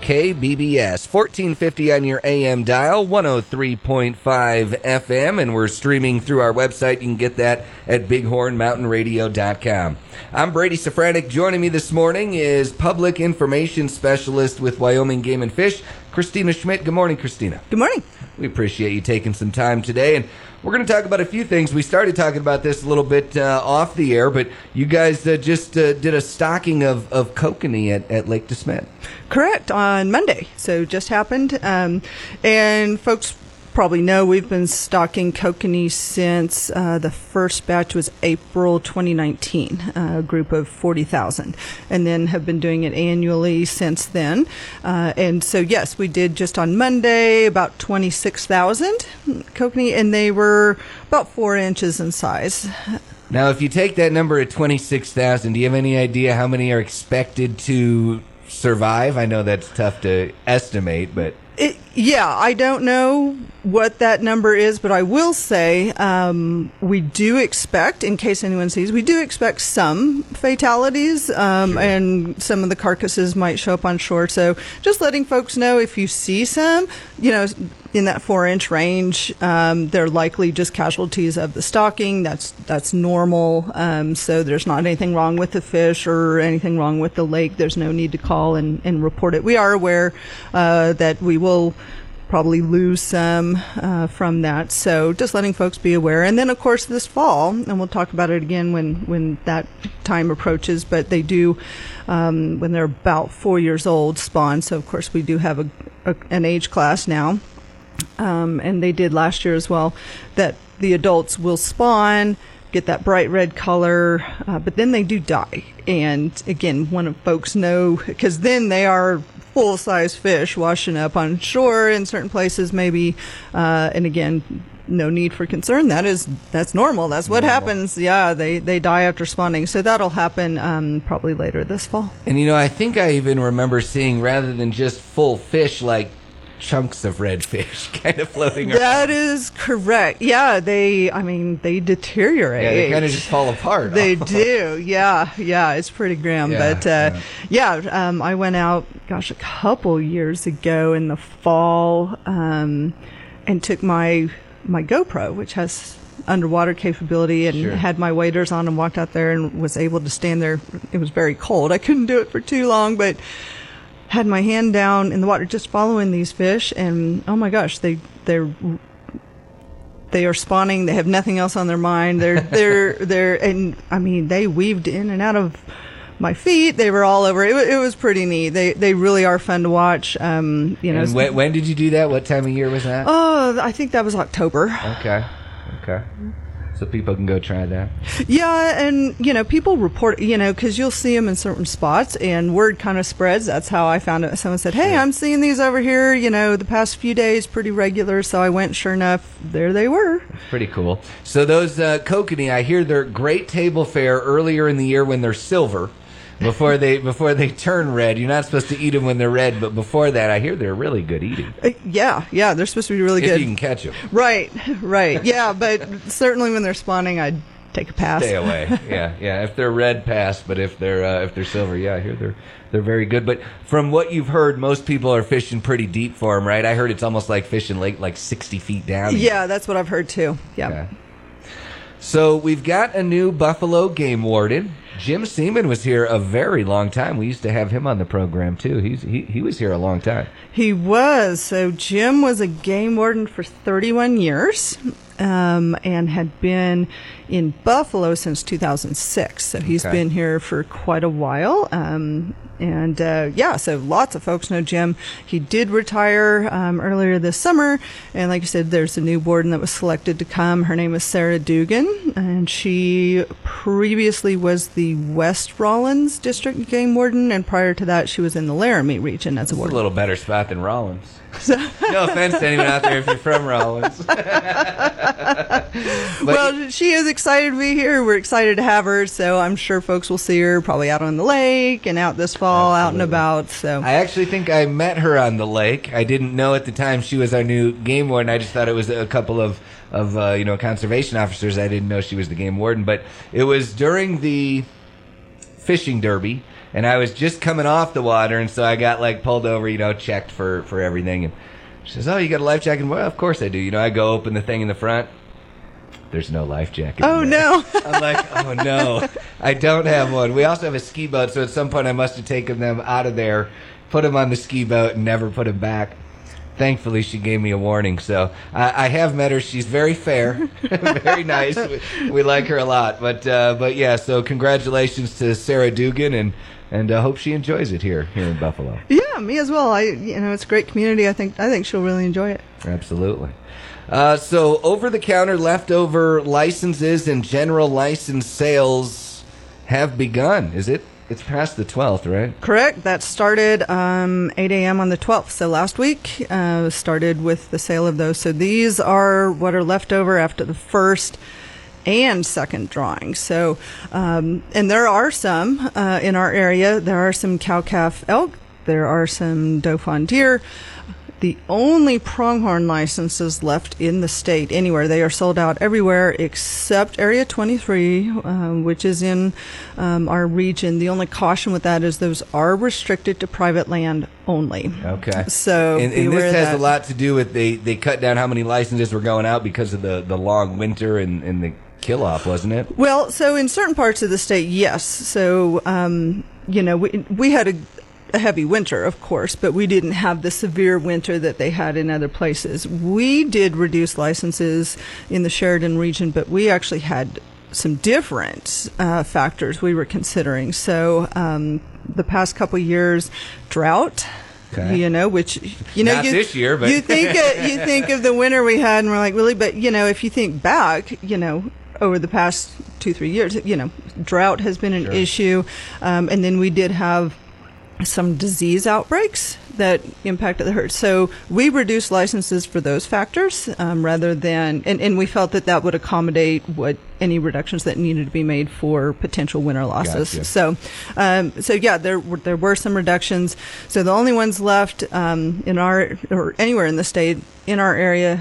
KBBS, 1450 on your AM dial, 103.5 FM, and we're streaming through our website. You can get that at bighornmountainradio.com. I'm Brady Safranek. Joining me this morning is Public Information Specialist with Wyoming Game and Fish, Christina Schmidt. Good morning, Christina. Good morning. We appreciate you taking some time today, and we're going to talk about a few things. We started talking about this a little bit off the air, but you guys just did a stocking of kokanee at Lake DeSmet. Correct, on Monday. So just happened. And folks probably know we've been stocking kokanee since the first batch was April 2019, a group of 40,000, and then have been doing it annually since then. And so, yes, we did just on Monday about 26,000 kokanee, and they were about 4 inches in size. Now, if you take that number at 26,000, do you have any idea how many are expected to survive? I know that's tough to estimate, but... Yeah, I don't know what that number is, but I will say we do expect, in case anyone sees, we do expect some fatalities, sure. And some of the carcasses might show up on shore. So just letting folks know, if you see some, in that 4-inch range, they're likely just casualties of the stocking. That's normal. So there's not anything wrong with the fish or anything wrong with the lake. There's no need to call and report it. We are aware that we will probably lose some from that. So just letting folks be aware. And then, of course, this fall, and we'll talk about it again when that time approaches, but they do, when they're about 4 years old, spawn. So, of course, we do have an age class now. And they did last year as well, that the adults will spawn, get that bright red color, but then they do die. And again, want to folks know, because then they are full-size fish washing up on shore in certain places maybe, and again, no need for concern. That's normal. That's what happens. Yeah, they die after spawning. So that'll happen probably later this fall. And I think I even remember seeing, rather than just full fish, like chunks of red fish kind of floating around. That is correct. Yeah, they deteriorate. Yeah, they kind of just fall apart. They do. Yeah, it's pretty grim. Yeah, but I went out, a couple years ago in the fall, and took my GoPro, which has underwater capability, and sure. had my waders on and walked out there and was able to stand there. It was very cold. I couldn't do it for too long, but had my hand down in the water just following these fish, and oh my gosh, they are spawning. They have nothing else on their mind. They're and I mean, they weaved in and out of my feet. They were all over. It was pretty neat. They really are fun to watch. And when did you do that? What time of year was that? Oh, I think that was October. Okay. So people can go try that. Yeah, and, people report, because you'll see them in certain spots, and word kind of spreads. That's how I found it. Someone said, hey, I'm seeing these over here, the past few days, pretty regular. So I went, sure enough, there they were. Pretty cool. So those kokanee, I hear they're great table fare earlier in the year when they're silver. Before they turn red. You're not supposed to eat them when they're red, but before that, I hear they're really good eating. Yeah, they're supposed to be really good. If you can catch them. Right. Yeah, but certainly when they're spawning, I'd take a pass. Stay away. Yeah. If they're red, pass. But if they're silver, I hear they're very good. But from what you've heard, most people are fishing pretty deep for them, right? I heard it's almost like fishing like 60 feet down. Yeah, that's what I've heard too. Yeah. Okay. So we've got a new Buffalo game warden. Jim Seaman was here a very long time. We used to have him on the program, too. He was here a long time. He was. So Jim was a game warden for 31 years and had been in Buffalo since 2006. So he's been here for quite a while. So lots of folks know Jim. He did retire earlier this summer, and like you said, there's a new warden that was selected to come. Her name is Sarah Dugan, and she previously was the West Rawlins District Game Warden, and prior to that, she was in the Laramie region as a warden. A little better spot than Rawlins. No offense to anyone out there if you're from Rawlins. Well, she is excited to be here. We're excited to have her, so I'm sure folks will see her probably out on the lake and out this fall. Absolutely. Out and about. So I actually think I met her on the lake. I didn't know at the time she was our new game warden. I just thought it was a couple of conservation officers. I didn't know she was the game warden, but it was during the fishing derby, and I was just coming off the water, and so I got like pulled over, checked for everything, and she says, "Oh, you got a life jacket?" Well, of course I do. I go open the thing in the front. There's no life jacket. Oh, no. I'm like, oh, no. I don't have one. We also have a ski boat, so at some point I must have taken them out of there, put them on the ski boat, and never put them back. Thankfully, she gave me a warning. So I have met her. She's very fair, very nice. We like her a lot. But yeah, so congratulations to Sarah Dugan, and hope she enjoys it here in Buffalo. Yeah, me as well. It's a great community. I think she'll really enjoy it. Absolutely. So over-the-counter leftover licenses and general license sales have begun. It's past the 12th, right? Correct. That started 8 a.m. on the 12th. So last week started with the sale of those. So these are what are left over after the first and second drawing. So, and there are some in our area. There are some cow-calf elk. There are some Dauphin deer. The only pronghorn licenses left in the state anywhere. They are sold out everywhere except Area 23, which is in our region. The only caution with that is those are restricted to private land only. Okay. So and this has a lot to do with they cut down how many licenses were going out because of the long winter and the kill-off, wasn't it? Well, so in certain parts of the state, yes. So, we had a heavy winter, of course, but we didn't have the severe winter that they had in other places. We did reduce licenses in the Sheridan region, but we actually had some different factors we were considering. So the past couple years, drought. Okay. Which not this year, but you think of the winter we had, and we're like, really? But if you think back, over the past 2-3 years, drought has been an issue, and then we did have some disease outbreaks that impacted the herd. So we reduced licenses for those factors rather than, and we felt that would accommodate any reductions that needed to be made for potential winter losses. Gotcha. So yeah, there were some reductions. So the only ones left in or anywhere in the state in our area,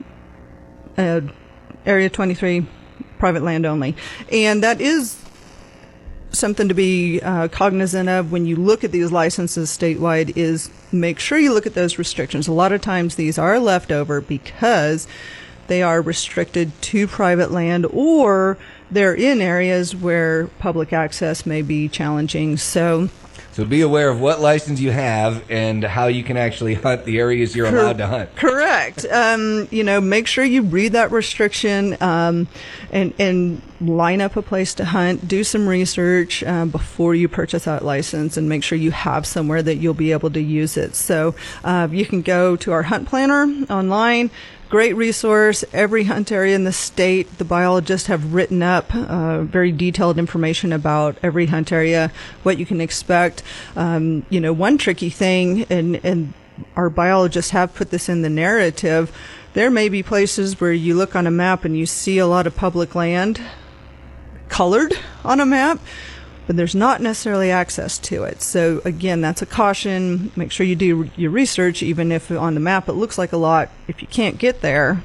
Area 23, private land only, and that is something to be cognizant of when you look at these licenses statewide is make sure you look at those restrictions. A lot of times these are left over because they are restricted to private land or they're in areas where public access may be challenging. So be aware of what license you have and how you can actually hunt the areas you're allowed to hunt. Correct. Make sure you read that restriction and line up a place to hunt. Do some research before you purchase that license and make sure you have somewhere that you'll be able to use it. So you can go to our hunt planner online. Great resource. Every hunt area in the state, the biologists have written up very detailed information about every hunt area, what you can expect. One tricky thing, and our biologists have put this in the narrative, there may be places where you look on a map and you see a lot of public land colored on a map, but there's not necessarily access to it. So again, that's a caution. Make sure you do your research, even if on the map it looks like a lot. If you can't get there,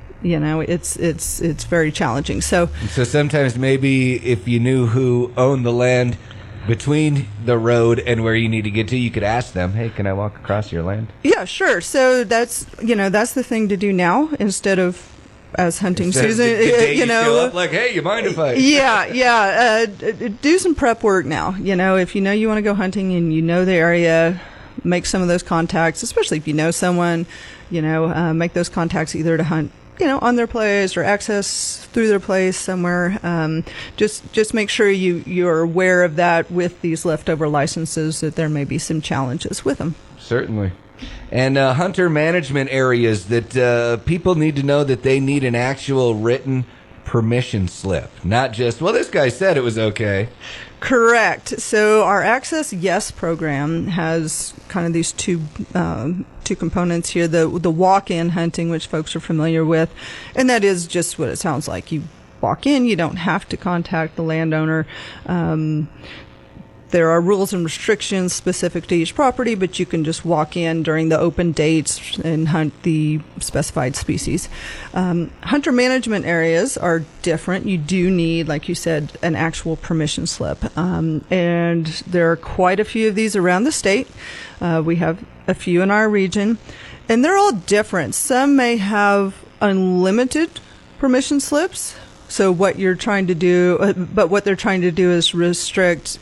it's very challenging. So sometimes maybe if you knew who owned the land between the road and where you need to get to, you could ask them, "Hey, can I walk across your land?" Yeah, sure. So that's the thing to do now instead of as hunting season, show up like, "Hey, you mind if I?" Yeah. Do some prep work now. If you know you want to go hunting and you know the area, make some of those contacts. Especially if you know someone, make those contacts either to hunt, on their place or access through their place somewhere. Just make sure you're aware of that with these leftover licenses, that there may be some challenges with them. Certainly. And hunter management areas that people need to know that they need an actual written permission slip, not just, well, this guy said it was okay. Correct. So our Access Yes program has kind of these two components here, the walk-in hunting, which folks are familiar with, and that is just what it sounds like. You walk in, you don't have to contact the landowner. There are rules and restrictions specific to each property, but you can just walk in during the open dates and hunt the specified species. Hunter management areas are different. You do need, like you said, an actual permission slip. And there are quite a few of these around the state. We have a few in our region, and they're all different. Some may have unlimited permission slips. So what you're trying to do, but what they're trying to do is restrict,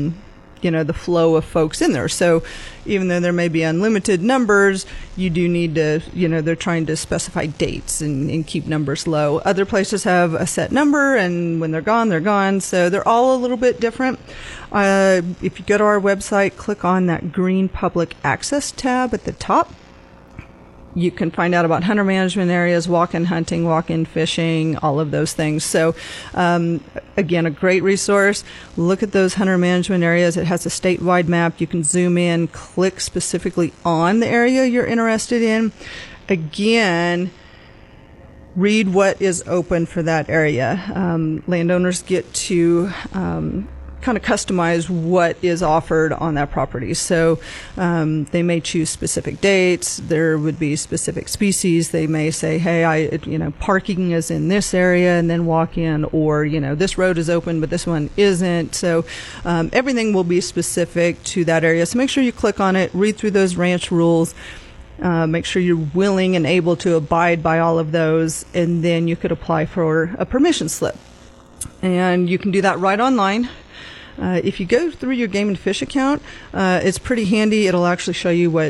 the flow of folks in there. So even though there may be unlimited numbers, you do need to, they're trying to specify dates and keep numbers low. Other places have a set number, and when they're gone, they're gone. So they're all a little bit different. If you go to our website, click on that green public access tab at the top. You can find out about hunter management areas, walk-in hunting, walk-in fishing, all of those things. So, again, a great resource. Look at those hunter management areas. It has a statewide map. You can zoom in, click specifically on the area you're interested in. Again, read what is open for that area. Landowners get to kind of customize what is offered on that property. So they may choose specific dates. There would be specific species. They may say, hey, parking is in this area, and then walk in, or, this road is open, but this one isn't. So everything will be specific to that area. So make sure you click on it, read through those ranch rules. Make sure you're willing and able to abide by all of those, and then you could apply for a permission slip. And you can do that right online. If you go through your Game and Fish account, it's pretty handy. It'll actually show you what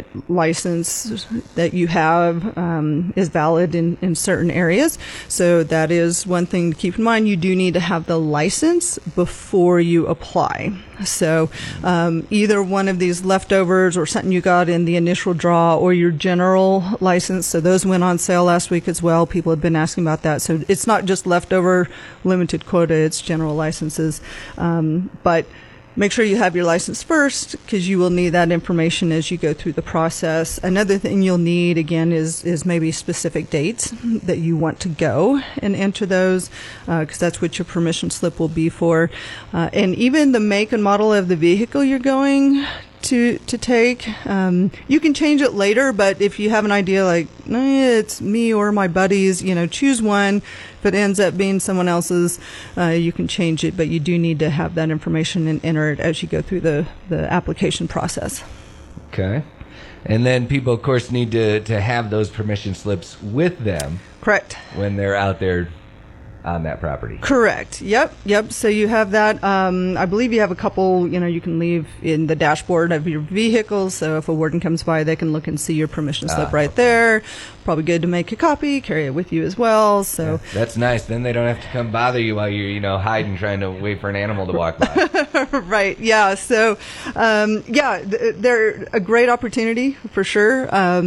license that you have is valid in certain areas. So that is one thing to keep in mind. You do need to have the license before you apply. So either one of these leftovers or something you got in the initial draw, or your general license. So those went on sale last week as well. People have been asking about that. So it's not just leftover limited quota, it's general licenses. But make sure you have your license first, because you will need that information as you go through the process. Another thing you'll need, again, is maybe specific dates that you want to go and enter those, because that's what your permission slip will be for. And even the make and model of the vehicle you're going to take. You can change it later, but if you have an idea like, it's me or my buddies, choose one. If it ends up being someone else's, you can change it, but you do need to have that information and enter it as you go through the application process. Okay. And then people, of course, need to have those permission slips with them. Correct. When they're out there on that property. Correct. Yep. So you have that. I believe you have a couple, you can leave in the dashboard of your vehicle. So if a warden comes by, they can look and see your permission slip right there. Probably good to make a copy, carry it with you as well. So yeah, that's nice. Then they don't have to come bother you while you're, hiding, trying to wait for an animal to walk by. Right. Yeah. So, they're a great opportunity for sure.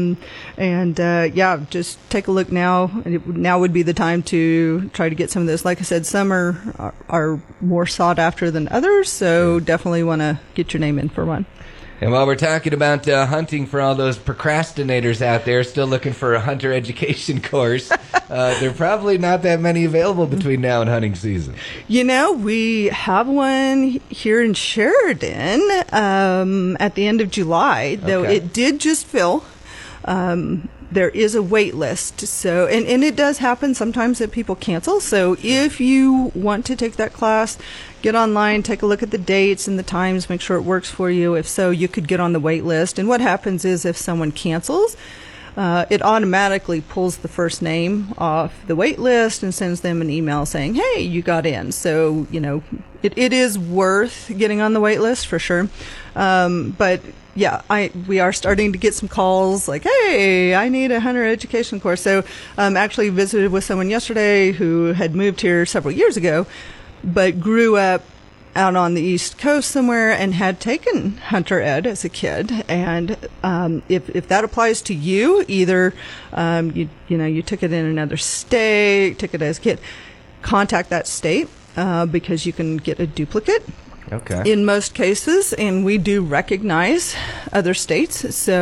Just take a look now. Now would be the time to try to get some of this. Like I said, some are more sought after than others. So definitely want to get your name in for one. And while we're talking about hunting, for all those procrastinators out there still looking for a hunter education course, there are probably not that many available between now and hunting season. We have one here in Sheridan at the end of July, though it did just fill. There is a wait list. So, and it does happen sometimes that people cancel. So if you want to take that class, get online, take a look at the dates and the times, make sure it works for you. If so, you could get on the wait list. And what happens is if someone cancels, it automatically pulls the first name off the wait list and sends them an email saying, hey, you got in. So, it is worth getting on the wait list for sure. But yeah, we are starting to get some calls like, hey, I need a hunter education course. So actually visited with someone yesterday who had moved here several years ago, but grew up out on the East Coast somewhere and had taken hunter ed as a kid. And if that applies to you, either you took it in another state, took it as a kid, contact that state because you can get a duplicate. Okay. In most cases, and we do recognize other states. So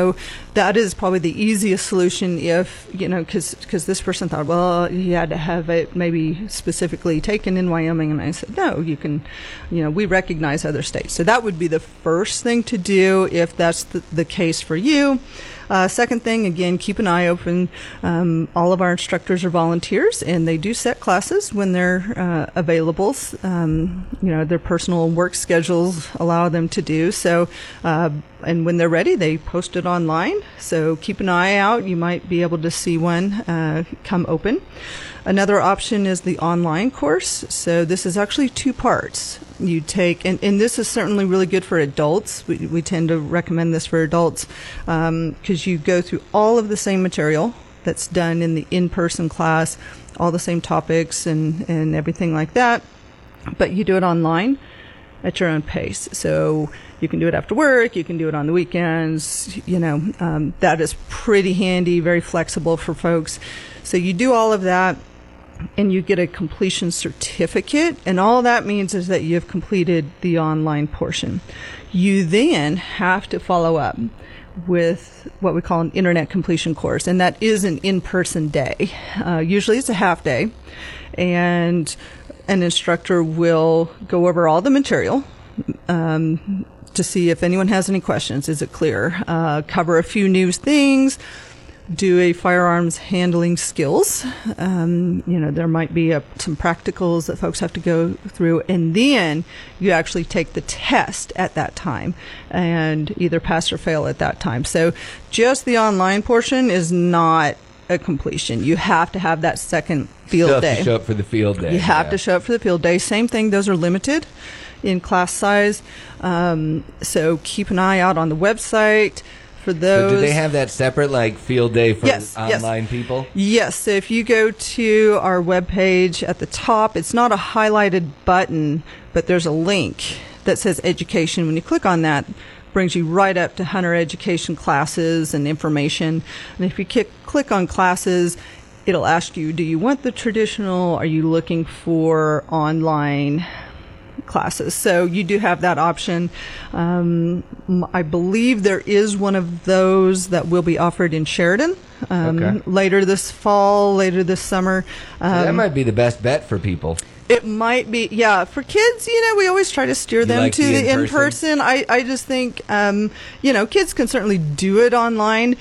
that is probably the easiest solution if, because this person thought, well, he had to have it maybe specifically taken in Wyoming. And I said, no, you can, we recognize other states. So that would be the first thing to do if that's the case for you. Second thing, again, keep an eye open. All of our instructors are volunteers, and they do set classes when they're available. Their personal work schedules allow them to do so. And when they're ready, they post it online. So keep an eye out. You might be able to see one come open. Another option is the online course. So this is actually 2 parts. You take, and this is certainly really good for adults. We tend to recommend this for adults because you go through all of the same material that's done in the in-person class, all the same topics and everything like that, but you do it online at your own pace. So you can do it after work, you can do it on the weekends, that is pretty handy, very flexible for folks. So you do all of that, and you get a completion certificate, and all that means is that you've completed the online portion. You then have to follow up with what we call an internet completion course, and that is an in-person day. Usually it's a half day, and an instructor will go over all the material to see if anyone has any questions. Is it clear? Cover a few new things. Do a firearms handling skills. There might be some practicals that folks have to go through, and then you actually take the test at that time and either pass or fail at that time. So just the online portion is not a completion. You have to have that second field day. You have to show up for the field day. You have to show up for the field day. Same thing, those are limited in class size. So keep an eye out on the website for those. So do they have that separate, field day for online people? Yes. So if you go to our webpage at the top, it's not a highlighted button, but there's a link that says education. When you click on that, it brings you right up to Hunter education classes and information. And if you click on classes, it'll ask you, do you want the traditional? Are you looking for online classes? So you do have that option. I believe there is one of those that will be offered in Sheridan later this fall, later this summer. So that might be the best bet for people. It might be, yeah. For kids, we always try to steer them to the in-person. I just think, kids can certainly do it online,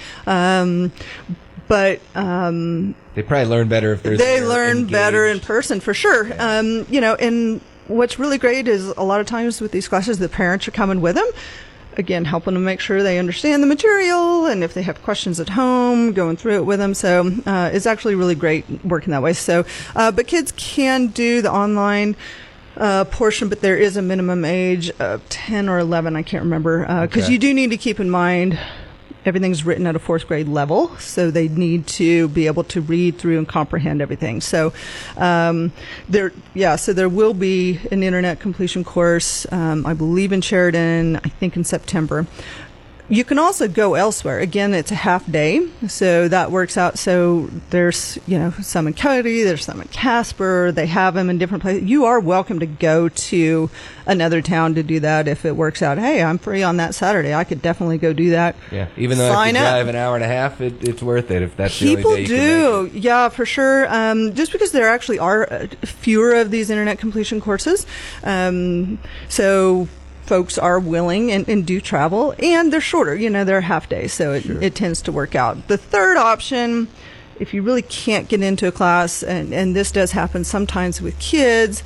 but they probably learn better if they learn better in person for sure. Yeah. And what's really great is a lot of times with these classes, the parents are coming with them. Again, helping them make sure they understand the material, and if they have questions at home, going through it with them. So it's actually really great working that way. So, but kids can do the online portion, but there is a minimum age of 10 or 11. I can't remember, because you do need to keep in mind everything's written at a 4th grade level, so they need to be able to read through and comprehend everything. So there will be an internet completion course, I believe in Sheridan, I think in September. You can also go elsewhere. Again, it's a half day, so that works out. So there's, some in Cody, there's some in Casper. They have them in different places. You are welcome to go to another town to do that if it works out. Hey, I'm free on that Saturday. I could definitely go do that. Yeah, even though I have to drive an hour and a half, it's worth it if that's the only day you can make it. Yeah, for sure. Just because there actually are fewer of these internet completion courses. So folks are willing and do travel, and they're shorter, they're half days, so it tends to work out. The third option, if you really can't get into a class, and this does happen sometimes with kids,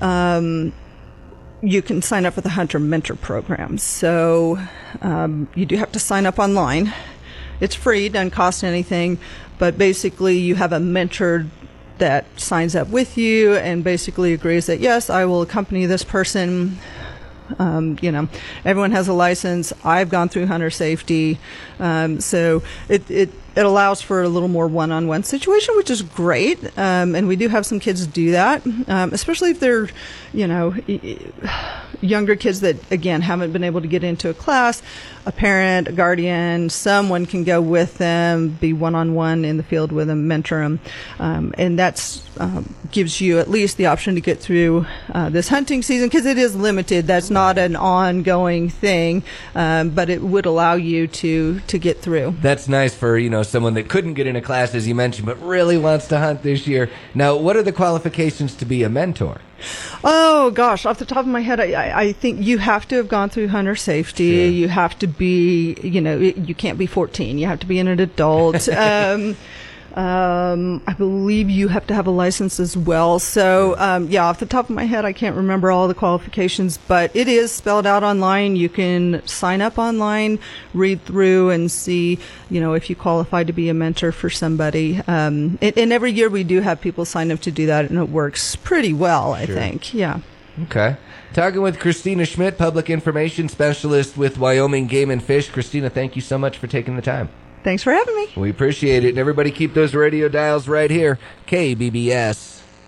you can sign up for the Hunter Mentor Program. So you do have to sign up online. It's free, doesn't cost anything, but basically you have a mentor that signs up with you and basically agrees that, yes, I will accompany this person. Everyone has a license. I've gone through hunter safety. So it allows for a little more one-on-one situation, which is great. And we do have some kids do that, especially if they're, younger kids that, again, haven't been able to get into a class, a parent, a guardian, someone can go with them, be one-on-one in the field with them, mentor them. And that's gives you at least the option to get through this hunting season, because it is limited. That's not an ongoing thing, but it would allow you to get through. That's nice for, someone that couldn't get in a class, as you mentioned, but really wants to hunt this year. Now, what are the qualifications to be a mentor? Oh, gosh. Off the top of my head, I think you have to have gone through hunter safety. Sure. You have to be, you can't be 14. You have to be an adult. I believe you have to have a license as well. So, off the top of my head, I can't remember all the qualifications, but it is spelled out online. You can sign up online, read through, and see, if you qualify to be a mentor for somebody. And every year we do have people sign up to do that, and it works pretty well, I think. Yeah. Okay. Talking with Christina Schmidt, Public Information Specialist with Wyoming Game and Fish. Christina, thank you so much for taking the time. Thanks for having me. We appreciate it. And everybody keep those radio dials right here. KBBS.